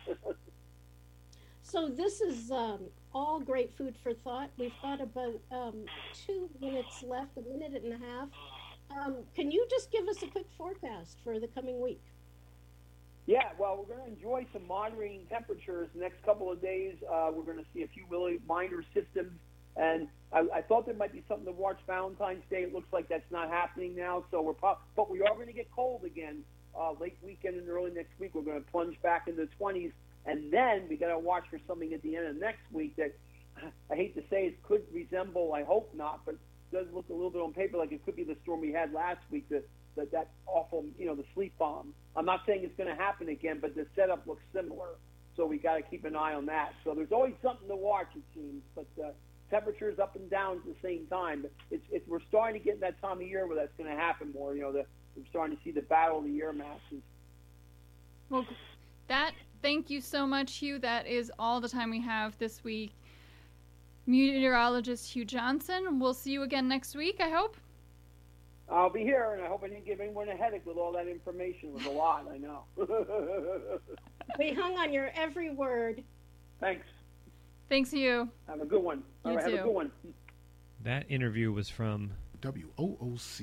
So this is all great food for thought. We've got about 2 minutes left, a minute and a half. Can you just give us a quick forecast for the coming week? Yeah, well, we're going to enjoy some moderating temperatures the next couple of days. We're going to see a few really minor systems, and I thought there might be something to watch Valentine's Day. It looks like that's not happening now, so but we are going to get cold again late weekend and early next week. We're going to plunge back into the 20s, and then we got to watch for something at the end of next week that I hate to say it could resemble. I hope not, but it does look a little bit on paper like it could be the storm we had last week. That awful, the sleep bomb. I'm not saying it's going to happen again, but the setup looks similar. So we got to keep an eye on that. So there's always something to watch, it seems. But temperatures up and down at the same time. We're starting to get in that time of year where that's going to happen more. We're starting to see the battle of the air masses. Well, that Thank you so much, Hugh. That is all the time we have this week. Meteorologist Hugh Johnson. We'll see you again next week, I hope. I'll be here, and I hope I didn't give anyone a headache with all that information. It was a lot, I know. We hung on your every word. Thanks. Thanks, Hugh. Have a good one. You All right, too. have a good one. That interview was from WOOC.